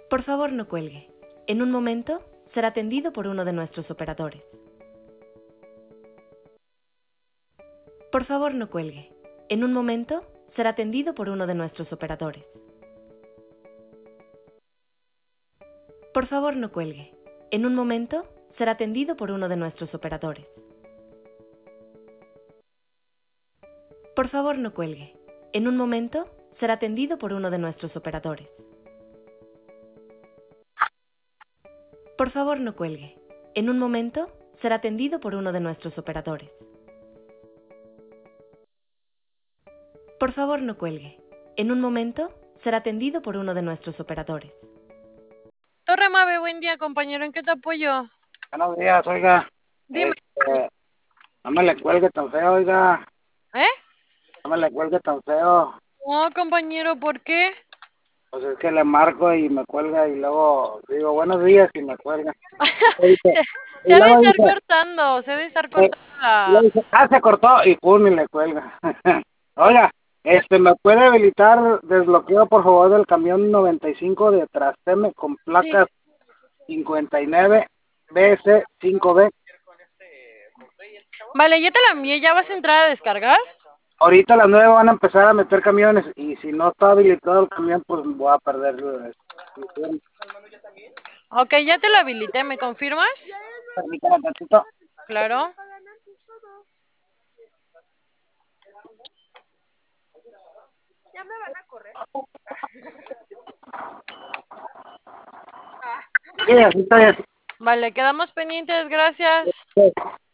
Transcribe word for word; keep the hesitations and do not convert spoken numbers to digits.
Por favor, no cuelgue. En un momento será atendido por uno de nuestros operadores. Por favor, no cuelgue. En un momento será atendido por uno de nuestros operadores. Por favor, no cuelgue. En un momento será atendido por uno de nuestros operadores. Por favor, no cuelgue. En un momento será atendido por uno de nuestros operadores. Por favor, no cuelgue. En un momento será atendido por uno de nuestros operadores. Por favor, no cuelgue. En un momento será atendido por uno de nuestros operadores. Torre Mave, buen día, compañero. ¿En qué te apoyo? Buenos días, oiga. Dime. Este, no me le cuelgue tan feo, oiga. ¿Eh? No me le cuelgue tan feo. No, compañero, ¿por qué? Pues es que le marco y me cuelga y luego digo buenos días y me cuelga. Y, dice- se, y se ha de luego estar dice, cortando, se ha de estar eh, cortando y la... luego dice, ah, se cortó y pum, y le cuelga. Oiga, este, ¿me puede habilitar desbloqueo, por favor, del camión noventa y cinco de Trasteme con Sí. placas cincuenta y nueve B C cinco B? Vale, ya te la envié, ¿ya vas a entrar a descargar? Ahorita a las nueve van a empezar a meter camiones y si no está habilitado el camión, pues voy a perder el- el- Ok, ya te lo habilité, ¿me confirmas? Permítame tantito. Claro. Sí, así está bien. Vale, quedamos pendientes, gracias. Sí.